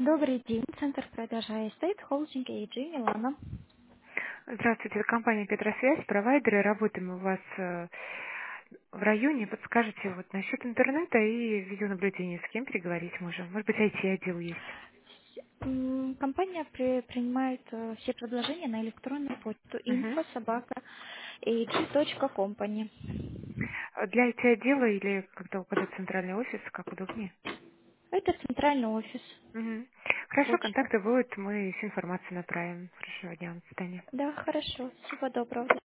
Добрый день, Центр продаж Estate, холдинг AG, Милана. Здравствуйте, это компания Петросвязь, провайдеры. Работаем у вас в районе. Подскажите вот насчет интернета и видеонаблюдения. С кем переговорить можем? Может быть, IT-отдел есть? Компания принимает все предложения на электронную почту Мгм. info@ag.company. Для IT-отдела или когда указать центральный офис, как удобнее? Это центральный офис, Мгм. Хорошо, почта. контакты будут, мы всю информацию направим. Хорошего дня, до свидания. Да, хорошо. Всего доброго.